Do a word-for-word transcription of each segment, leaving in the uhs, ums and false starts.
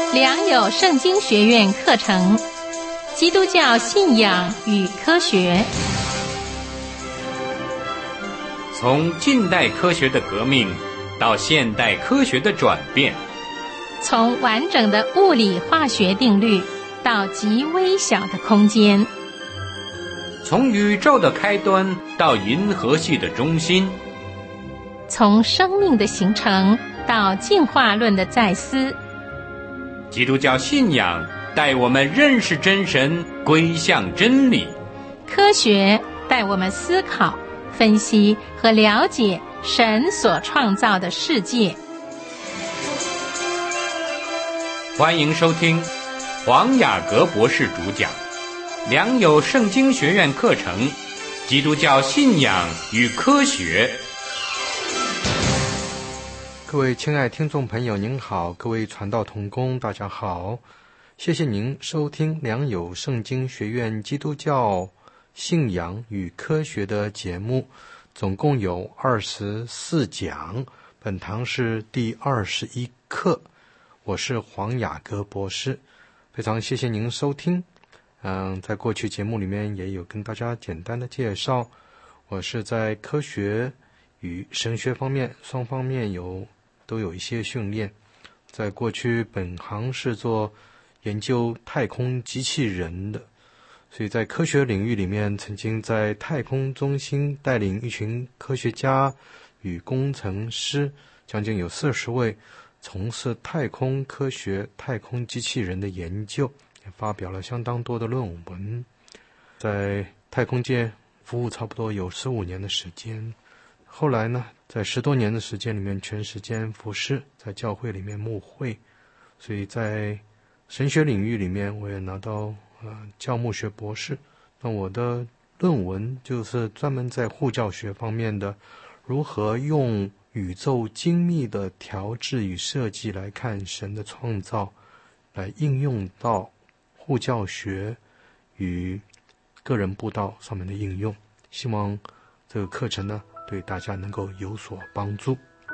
良友圣经学院课程，基督教信仰与科学。 从近代科学的革命到现代科学的转变， 从完整的物理化学定律到极微小的空间， 从宇宙的开端到银河系的中心， 从生命的形成到进化论的再思。 基督教信仰带我们认识真神，归向真理； 科学带我们思考、分析和了解神所创造的世界。 欢迎收听黄雅各博士主讲良友圣经学院课程《基督教信仰与科学》。 各位亲爱听众朋友您好，各位传道同工大家好，谢谢您收听良友圣经学院基督教信仰与科学的节目，总共有二十四讲，本堂是第二十一课，我是黄雅各博士，非常谢谢您收听。嗯，在过去节目里面也有跟大家简单的介绍，我是在科学与神学方面双方面有都有一些训练。在过去本行是做研究太空机器人的，所以在科学领域里面曾经在太空中心带领一群科学家与工程师，将近有四十位，从事太空科学、太空机器人的研究，也发表了相当多的论文。在太空界服务差不多有十五年的时间，后来呢，在十多年的时间里面全时间服侍，在教会里面牧会，所以在神学领域里面我也拿到呃教牧学博士。那我的论文就是专门在护教学方面的，如何用宇宙精密的调制与设计来看神的创造，来应用到护教学与个人布道上面的应用。希望这个课程呢对大家能够有所帮助。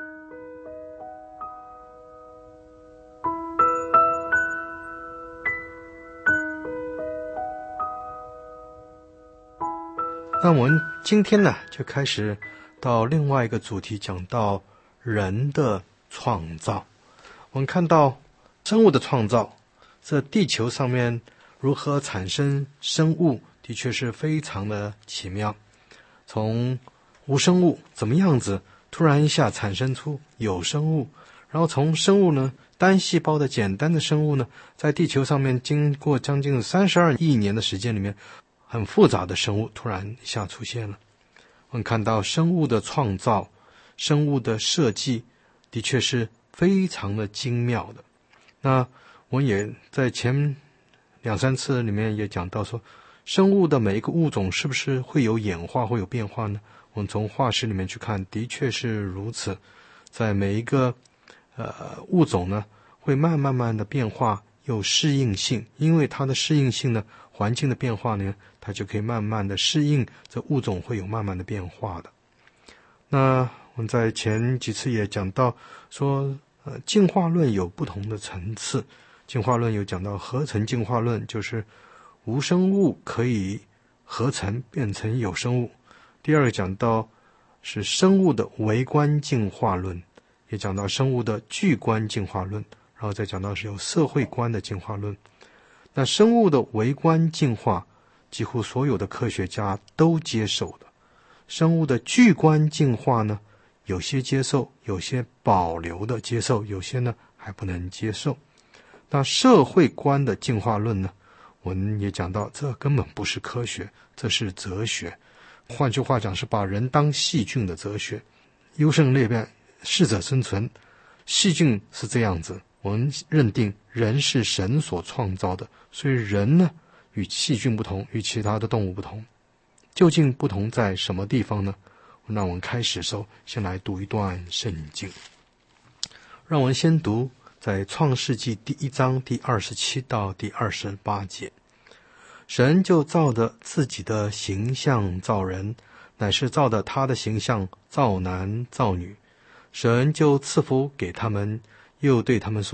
那我们今天呢就开始到另外一个主题，讲到人的创造。我们看到生物的创造，这地球上面如何产生生物，的确是非常的奇妙。从无生物怎么样子突然一下产生出有生物，然后从生物呢单细胞的简单的生物呢，在地球上面经过将近三十二亿年的时间里面，很复杂的生物突然一下出现了。我们看到生物的创造、生物的设计的确是非常的精妙的。那我也在前两三次里面也讲到说，生物的每一个物种是不是会有演化，会有变化呢？我们从化石里面去看，的确是如此。在每一个呃物种呢，会慢慢慢的变化，有适应性，因为它的适应性呢，环境的变化呢，它就可以慢慢的适应，这物种会有慢慢的变化的。那我们在前几次也讲到说，呃，进化论有不同的层次。进化论有讲到合成进化论，就是无生物可以合成变成有生物。第二个讲到是生物的微观进化论，也讲到生物的巨观进化论，然后再讲到是有社会观的进化论。那生物的微观进化几乎所有的科学家都接受的，生物的巨观进化呢，有些接受，有些保留的接受，有些呢还不能接受。那社会观的进化论呢，我们也讲到这根本不是科学，这是哲学。换句话讲，是把人当细菌的哲学。优胜劣变，适者生存，细菌是这样子，我们认定人是神所创造的，所以人呢与细菌不同，与其他的动物不同。究竟不同在什么地方呢？那我们开始的时候先来读一段圣经。让我们先读在创世纪第一章第二十七到第二十八节。神就照着自己的形象造人，乃是照着他的形象造男造女。神就赐福给他们，又对他们说，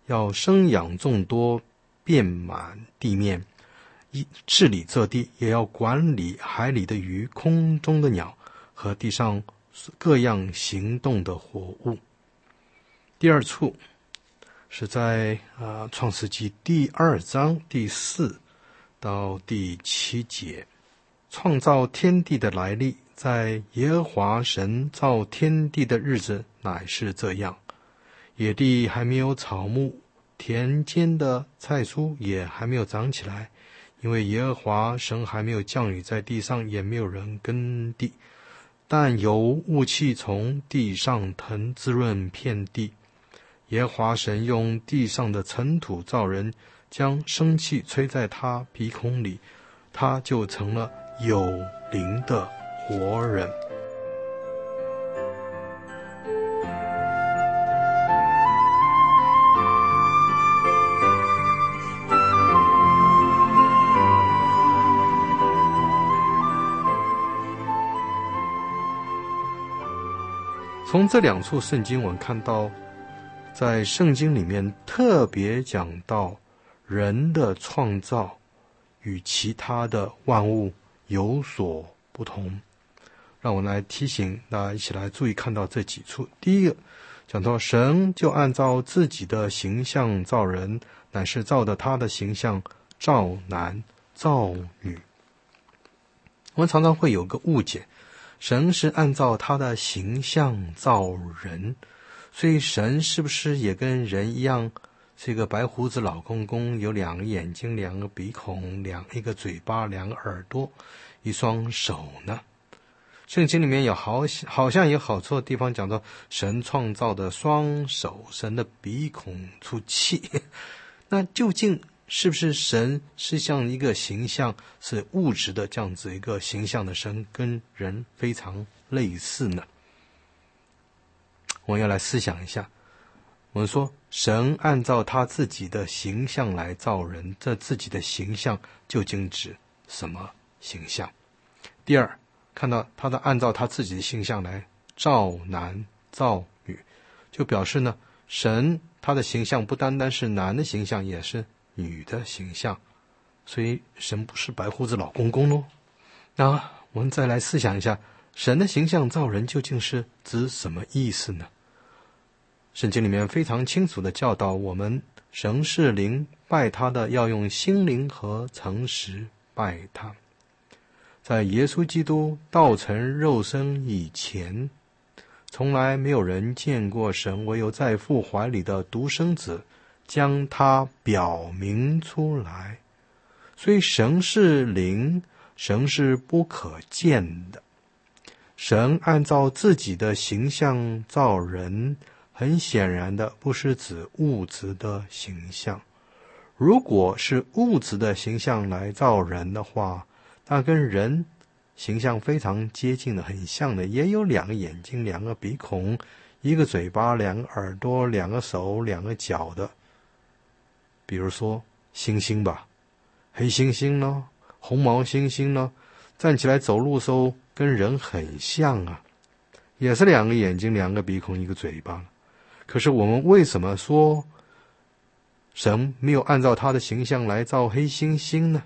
要生养众多，遍满地面，治理这地，也要管理海里的鱼、空中的鸟和地上各样行动的活物。第二处是在呃创世纪第二章第四到第七节，创造天地的来历。在耶和华神造天地的日子乃是这样，野地还没有草木，田间的菜蔬也还没有长起来，因为耶和华神还没有降雨在地上，也没有人耕地，但有雾气从地上腾，滋润遍地。耶和华神用地上的尘土造人，将生气吹在他鼻孔里，他就成了有灵的活人。从这两处圣经我们看到，在圣经里面特别讲到人的创造与其他的万物有所不同。让我来提醒大家一起来注意看到这几处。第一个讲到神就按照自己的形象造人，乃是照的他的形象造男造女。我们常常会有个误解，神是按照他的形象造人，所以神是不是也跟人一样是一个白胡子老公公，有两个眼睛，两个鼻孔，两一个嘴巴，两个耳朵，一双手呢？圣经里面有好好像有好处的地方讲到神创造的双手，神的鼻孔出气。那究竟是不是神是像一个形象，是物质的这样子一个形象的神，跟人非常类似呢？我们要来思想一下。我们说神按照他自己的形象来造人，这自己的形象究竟指什么形象？第二，看到他的按照他自己的形象来造男造女，就表示呢，神他的形象不单单是男的形象，也是女的形象，所以神不是白胡子老公公咯。那我们再来思想一下，神的形象造人究竟是指什么意思呢？圣经里面非常清楚的教导我们，神是灵，拜他的要用心灵和诚实拜他。在耶稣基督道成肉身以前，从来没有人见过神，唯有在父怀里的独生子将他表明出来。所以神是灵，神是不可见的。神按照自己的形象造人，很显然的不是指物质的形象。如果是物质的形象来造人的话，那跟人形象非常接近的，很像的，也有两个眼睛，两个鼻孔，一个嘴巴，两个耳朵，两个手，两个脚的。比如说猩猩吧，黑猩猩呢，红毛猩猩呢，站起来走路的时候跟人很像啊，也是两个眼睛，两个鼻孔，一个嘴巴。可是我们为什么说神没有按照他的形象来造黑猩猩呢？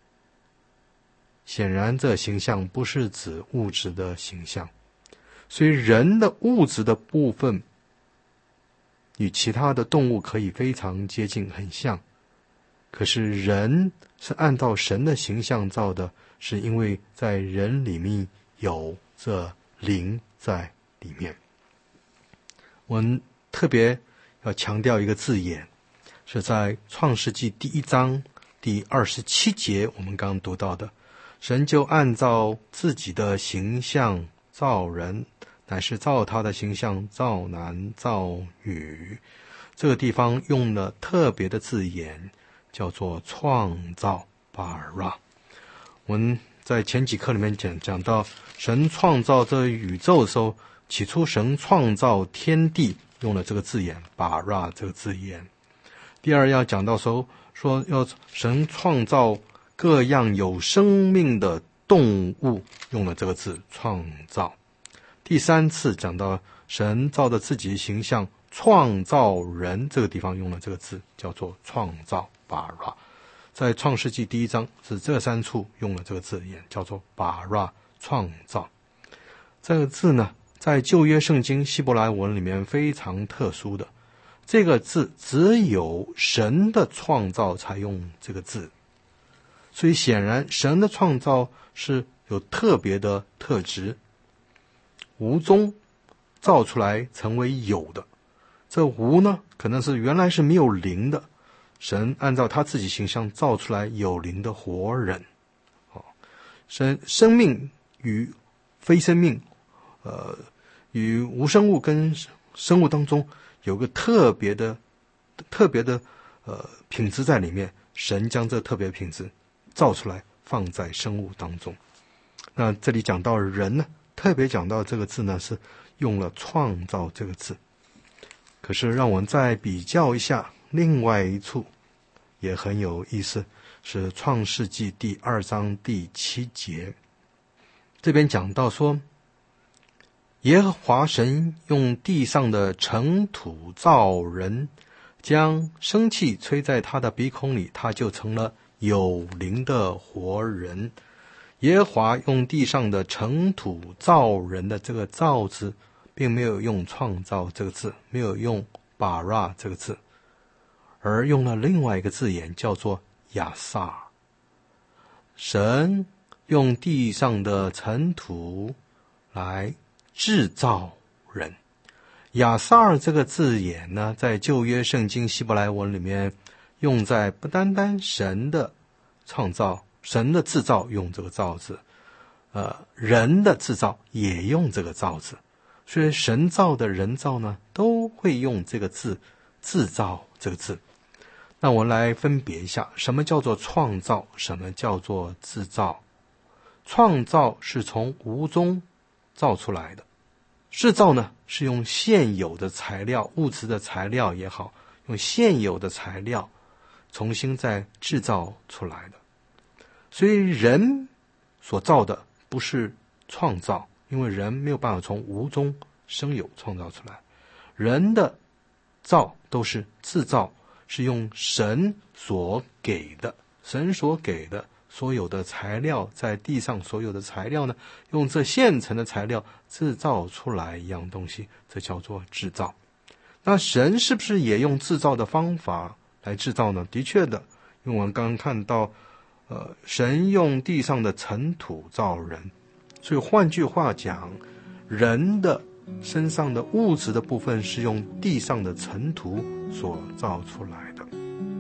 显然这形象不是指物质的形象，所以人的物质的部分与其他的动物可以非常接近，很像。可是人是按照神的形象造的，是因为在人里面有这灵在里面。我们特别要强调一个字眼，是在创世纪第一章第二十七节，我们刚刚读到的，神就按照自己的形象造人，乃是照他的形象造男造女。这个地方用了特别的字眼，叫做创造 bara。 我们在前几课里面讲讲到神创造这宇宙的时候，起初神创造天地用了这个字眼 bara 这个字眼。第二要讲到说说要神创造各样有生命的动物，用了这个字创造。第三次讲到神照着自己的形象创造人，这个地方用了这个字叫做创造 bara。 在创世纪第一章是这三处用了这个字眼，叫做 bara 创造。这个字呢，在旧约圣经希伯来文里面非常特殊的，这个字只有神的创造才用这个字，所以显然神的创造是有特别的特质，无中造出来成为有的。这无呢，可能是原来是没有灵的，神按照他自己形象造出来有灵的活人。哦，生生命与非生命，呃，与无生物跟生物当中有个特别的、特别的呃品质在里面。神将这特别品质造出来，放在生物当中。那这里讲到人呢，特别讲到这个字呢，是用了创造这个字。可是让我们再比较一下另外一处也很有意思，是创世纪第二章第七节。这边讲到说，耶和华神用地上的尘土造人，将生气吹在他的鼻孔里，他就成了有灵的活人。耶和华用地上的尘土造人的这个造字，并没有用创造这个字，没有用 bara 这个字，而用了另外一个字眼，叫做亚萨。神用地上的尘土来制造人。亚萨尔这个字眼呢，在旧约圣经希伯来文里面用在不单单神的创造、神的制造用这个造字，呃，人的制造也用这个造字。所以神造的人造呢，都会用这个字制造这个字。那我来分别一下，什么叫做创造，什么叫做制造。创造是从无中造出来的，制造呢是用现有的材料，物质的材料也好，用现有的材料重新再制造出来的。所以人所造的不是创造，因为人没有办法从无中生有创造出来，人的造都是制造，是用神所给的，神所给的所有的材料，在地上所有的材料呢，用这现成的材料制造出来一样东西，这叫做制造。那神是不是也用制造的方法来制造呢？的确的，因为我们刚刚看到呃，神用地上的尘土造人，所以换句话讲，人的身上的物质的部分是用地上的尘土所造出来的。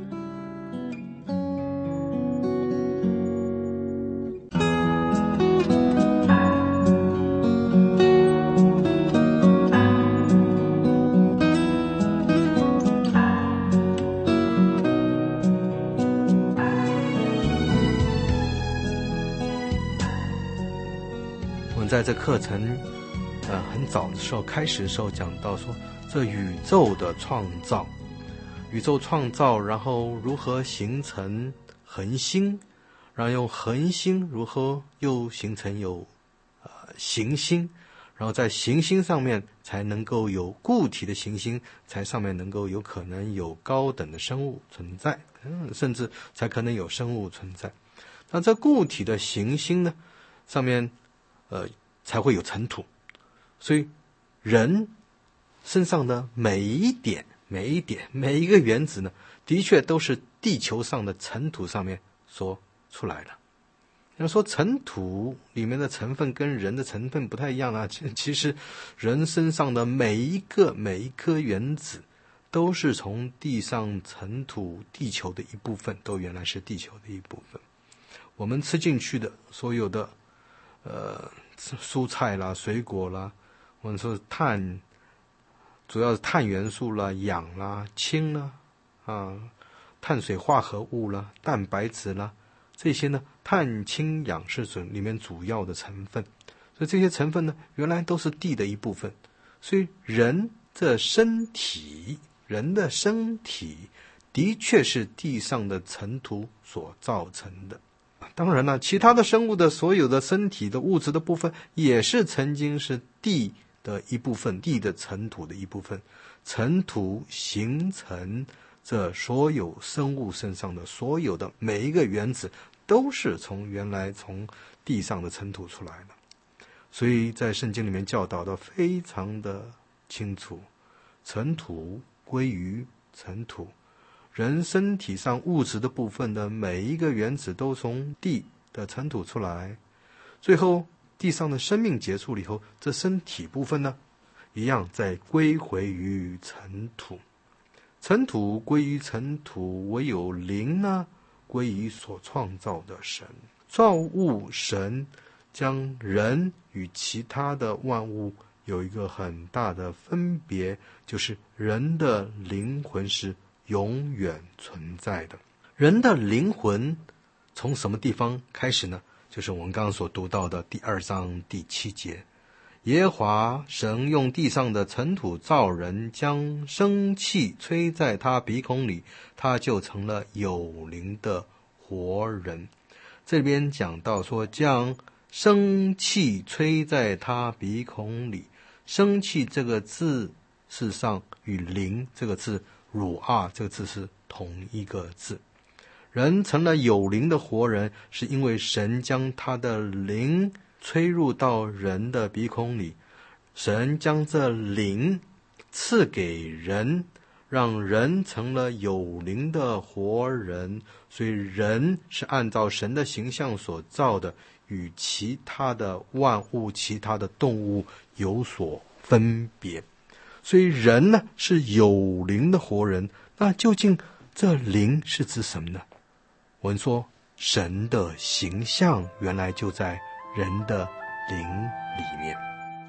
在这课程呃很早的时候开始的时候讲到说，这宇宙的创造，宇宙创造，然后如何形成恒星，然后用恒星如何又形成有呃行星，然后在行星上面才能够有固体的行星，才上面能够有可能有高等的生物存在，嗯，甚至才可能有生物存在。那这固体的行星呢，上面呃才会有尘土，所以人身上的每一点每一点每一个原子呢，的确都是地球上的尘土上面所出来的。要说尘土里面的成分跟人的成分不太一样啊，其实人身上的每一个每一颗原子都是从地上尘土，地球的一部分，都原来是地球的一部分。我们吃进去的所有的呃蔬菜啦、水果啦，我们说碳，主要是碳元素啦、氧啦、氢啦、啊、碳水化合物啦、蛋白质啦，这些呢，碳、氢、氧是里面主要的成分。所以这些成分呢，原来都是地的一部分。所以人的身体，人的身体的确是地上的尘土所造成的。当然了，其他的生物的所有的身体的物质的部分也是曾经是地的一部分，地的尘土的一部分。尘土形成这所有生物身上的所有的每一个原子，都是从原来从地上的尘土出来的。所以在圣经里面教导的非常的清楚，尘土归于尘土，人身体上物质的部分的每一个原子都从地的尘土出来，最后地上的生命结束了以后，这身体部分呢一样再归回于尘土。尘土归于尘土，唯有灵呢归于所创造的神。造物神将人与其他的万物有一个很大的分别，就是人的灵魂是永远存在的。人的灵魂从什么地方开始呢？就是我们刚刚所读到的第二章第七节，耶和华神用地上的尘土造人，将生气吹在他鼻孔里，他就成了有灵的活人。这边讲到说，将生气吹在他鼻孔里，生气这个字事实上与灵这个字汝啊这个字是同一个字。人成了有灵的活人，是因为神将他的灵吹入到人的鼻孔里，神将这灵赐给人，让人成了有灵的活人。所以人是按照神的形象所造的，与其他的万物其他的动物有所分别。所以人呢是有灵的活人。那究竟这灵是指什么呢？我们说神的形象原来就在人的灵里面。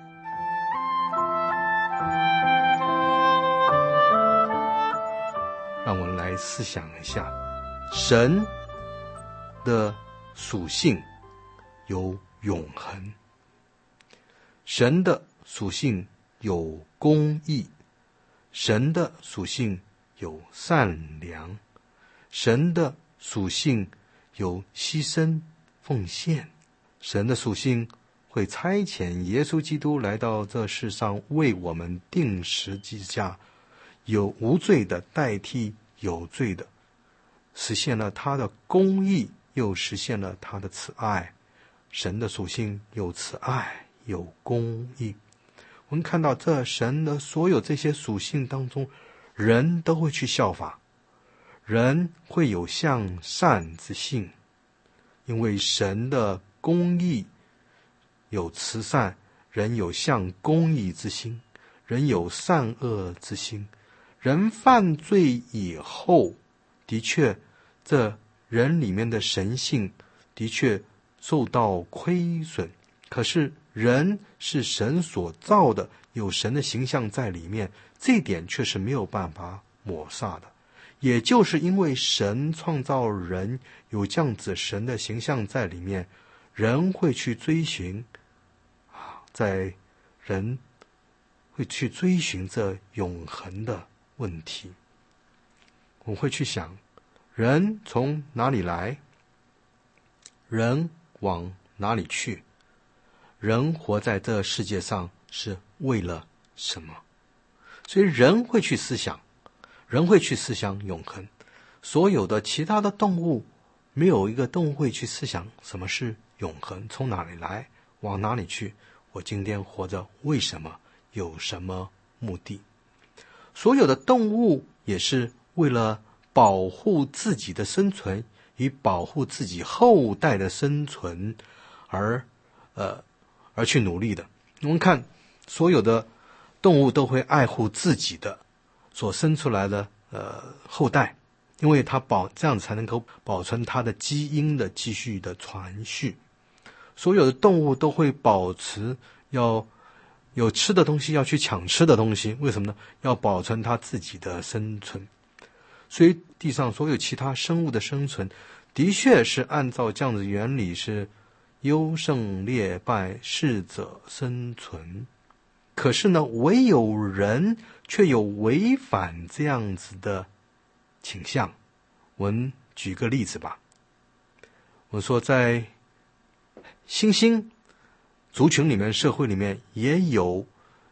让我们来思想一下，神的属性有永恒，神的属性有公义，神的属性有善良，神的属性有牺牲奉献，神的属性会差遣耶稣基督来到这世上为我们钉十字架，有无罪的代替有罪的，实现了他的公义，又实现了他的慈爱。神的属性有慈爱有公义。我们看到这神的所有这些属性当中，人都会去效法，人会有向善之性，因为神的公义有慈善，人有向公义之心，人有善恶之心。人犯罪以后，的确这人里面的神性的确受到亏损，可是人是神所造的，有神的形象在里面，这一点却是没有办法抹煞的。也就是因为神创造人有这样子神的形象在里面，人会去追寻啊，在人会去追寻这永恒的问题。我会去想，人从哪里来，人往哪里去，人活在这世界上是为了什么？所以人会去思想，人会去思想永恒。所有的其他的动物，没有一个动物会去思想什么是永恒，从哪里来，往哪里去，我今天活着为什么，有什么目的。所有的动物也是为了保护自己的生存与保护自己后代的生存而呃而去努力的。我们看所有的动物都会爱护自己的所生出来的呃后代，因为它保这样才能够保存它的基因的继续的传续。所有的动物都会保持要有吃的东西要去抢吃的东西，为什么呢？要保存它自己的生存。所以地上所有其他生物的生存的确是按照这样的原理，是优胜劣败，适者生存。可是呢，唯有人却有违反这样子的倾向。我们举个例子吧，我说在猩猩族群里面，社会里面也有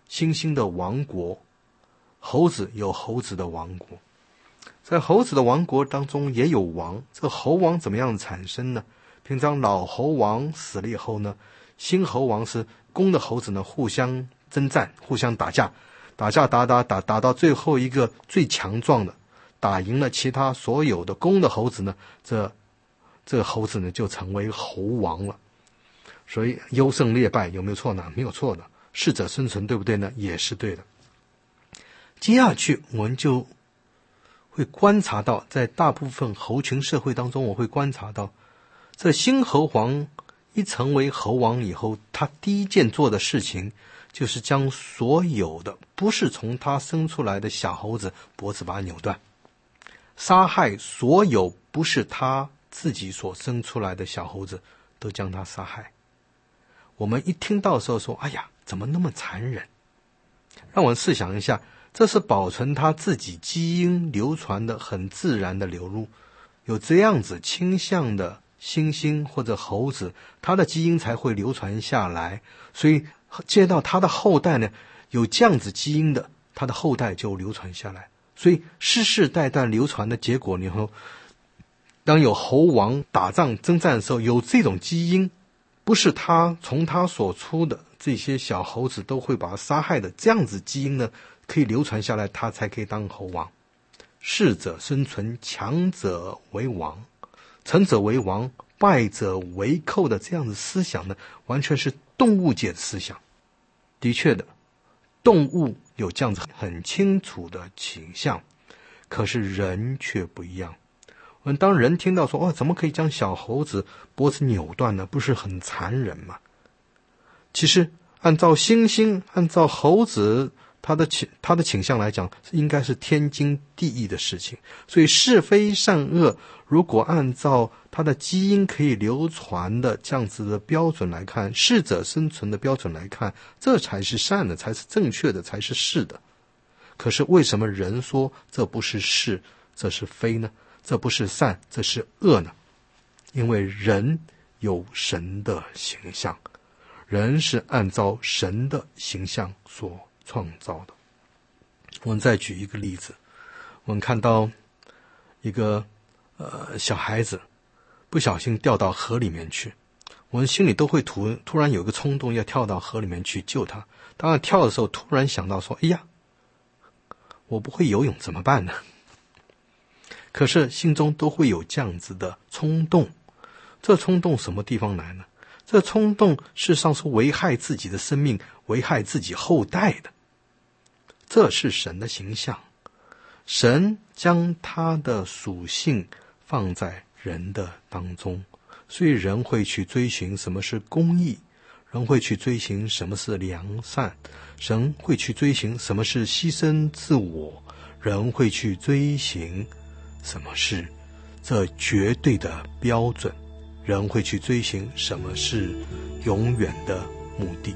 猩猩的王国，猴子有猴子的王国。在猴子的王国当中也有王，这个猴王怎么样产生呢？平常老猴王死了以后呢，新猴王是公的猴子呢互相征战，互相打架，打架打打打打到最后一个最强壮的打赢了其他所有的公的猴子呢，这这个猴子呢就成为猴王了。所以优胜劣败有没有错呢？没有错的。适者生存，对不对呢？也是对的。接下去我们就会观察到，在大部分猴群社会当中，我会观察到这新猴王一成为猴王以后，他第一件做的事情就是将所有的不是从他生出来的小猴子脖子把它扭断，杀害所有不是他自己所生出来的小猴子，都将他杀害。我们一听到的时候说，哎呀，怎么那么残忍？让我们试想一下，这是保存他自己基因流传的很自然的流露。有这样子倾向的猩猩或者猴子，他的基因才会流传下来。所以接到他的后代呢，有这样子基因的，他的后代就流传下来。所以世世代代流传的结果，然后当有猴王打仗征战的时候，有这种基因，不是他从他所出的这些小猴子都会把他杀害的，这样子基因呢可以流传下来，他才可以当猴王。适者生存，强者为王，成者为王，败者为寇的这样的思想呢，完全是动物界的思想。的确的，动物有这样子很清楚的倾向，可是人却不一样。我们当人听到说，哦，怎么可以将小猴子脖子扭断呢？不是很残忍吗？其实按照猩猩，按照猴子他的倾他的倾向来讲，应该是天经地义的事情。所以是非善恶，如果按照他的基因可以流传的这样子的标准来看，适者生存的标准来看，这才是善的，才是正确的，才是是的。可是为什么人说这不是是，这是非呢？这不是善，这是恶呢？因为人有神的形象，人是按照神的形象所创造的。我们再举一个例子，我们看到一个呃小孩子不小心掉到河里面去，我们心里都会突突然有个冲动要跳到河里面去救他。当然跳的时候突然想到说，哎呀，我不会游泳怎么办呢？可是心中都会有这样子的冲动。这冲动什么地方来呢？这冲动事实上是危害自己的生命，危害自己后代的。这是神的形象，神将他的属性放在人的当中，所以人会去追寻什么是公义，人会去追寻什么是良善，神会去追寻什么是牺牲自我，人会去追寻什么是这绝对的标准，人会去追寻什么是永远的目的。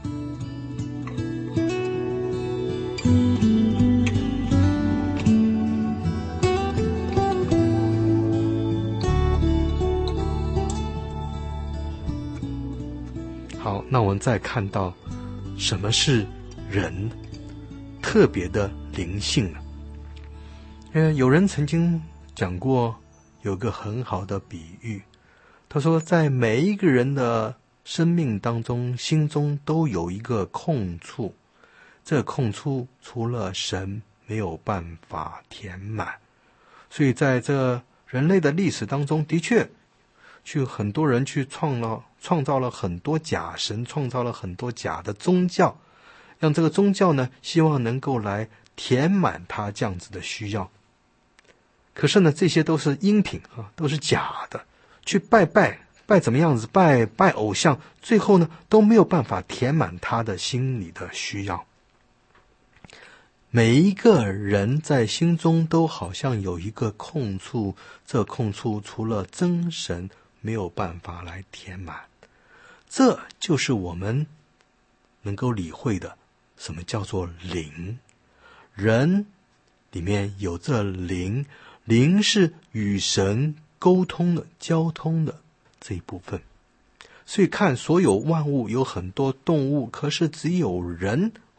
好，那我们再看到什么是人特别的灵性呢？呃，有人曾经讲过有个很好的比喻，他说在每一个人的生命当中，心中都有一个空处，这空处除了神没有办法填满。所以在这人类的历史当中，的确去很多人去创了创造了很多假神，创造了很多假的宗教，让这个宗教呢希望能够来填满他这样子的需要。可是呢，这些都是阴品啊，都是假的。去拜拜拜怎么样子，拜拜偶像，最后呢都没有办法填满他的心里的需要。每一个人在心中都好像有一个空处，这空处除了真神没有办法来填满。这就是我们能够理会的，什么叫做灵。人里面有这灵，灵是与神沟通的、交通的这一部分。所以看所有万物，有很多动物，可是只有人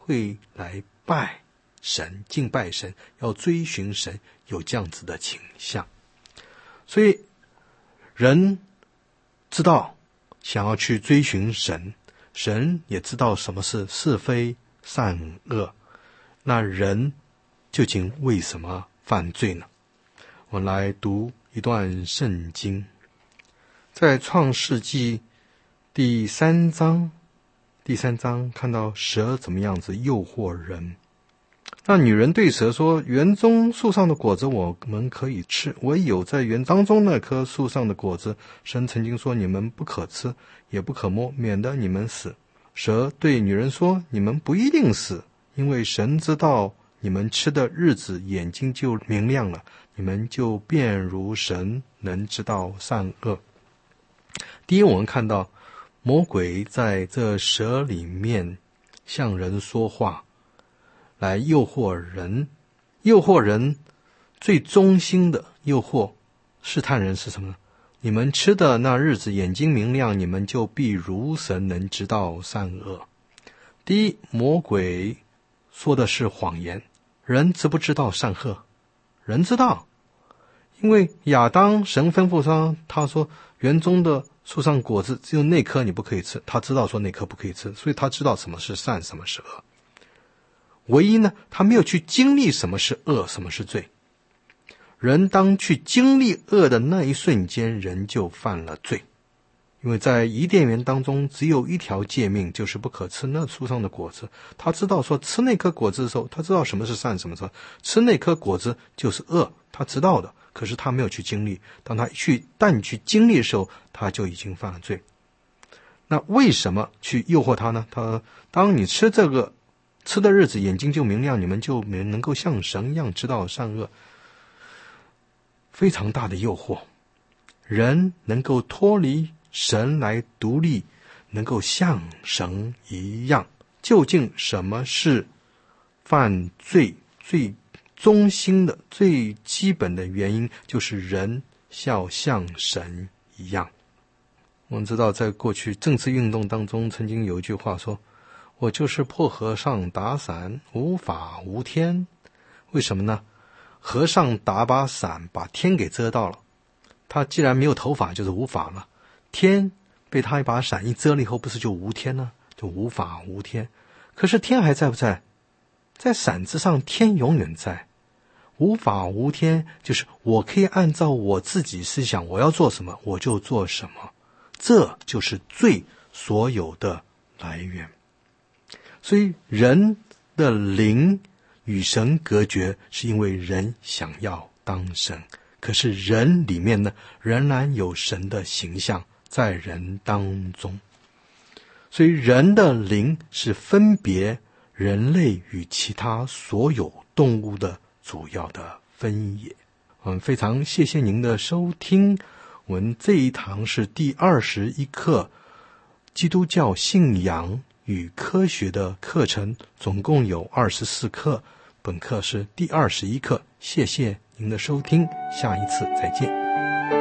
会来拜神，敬拜神，要追寻神，有这样子的倾向。所以人知道想要去追寻神，神也知道什么是是非善恶，那人究竟为什么犯罪呢？我们来读一段圣经，在创世纪第三章第三章看到蛇怎么样子诱惑人。那女人对蛇说，园中树上的果子我们可以吃，唯有在园当中那棵树上的果子，神曾经说你们不可吃，也不可摸，免得你们死。蛇对女人说，你们不一定死，因为神知道你们吃的日子眼睛就明亮了，你们就便如神，能知道善恶。第一，我们看到魔鬼在这蛇里面向人说话，来诱惑人。诱惑人最中心的诱惑试探人是什么呢？你们吃的那日子眼睛明亮，你们就必如神，能知道善恶。第一，魔鬼说的是谎言。人知不知道善恶？人知道，因为亚当神吩咐他，他说园中的树上果子只有那颗你不可以吃，他知道说那颗不可以吃，所以他知道什么是善，什么是恶。唯一呢，他没有去经历什么是恶，什么是罪。人当去经历恶的那一瞬间，人就犯了罪。因为在伊甸园当中只有一条诫命，就是不可吃那树上的果子。他知道说吃那颗果子的时候，他知道什么是善，什么是恶，吃那颗果子就是恶，他知道的，可是他没有去经历。当他去但去经历的时候，他就已经犯了罪。那为什么去诱惑他呢？他说当你吃这个吃的日子眼睛就明亮，你们就能够像神一样知道善恶。非常大的诱惑，人能够脱离神来独立，能够像神一样。究竟什么是犯罪最中心的最基本的原因，就是人要像神一样。我们知道在过去政治运动当中曾经有一句话说，我就是破和尚打伞，无法无天。为什么呢？和尚打把伞把天给遮到了，他既然没有头发就是无法了，天被他一把伞一遮了以后，不是就无天了，就无法无天。可是天还在不在？在伞之上，天永远在。无法无天就是我可以按照我自己思想，我要做什么我就做什么，这就是罪所有的来源。所以人的灵与神隔绝，是因为人想要当神，可是人里面呢，仍然有神的形象在人当中。所以人的灵是分别人类与其他所有动物的主要的分野。我们非常谢谢您的收听，我们这一堂是第二十一课，基督教信仰与科学的课程，总共有二十四课，本课是第二十一课。谢谢您的收听，下一次再见。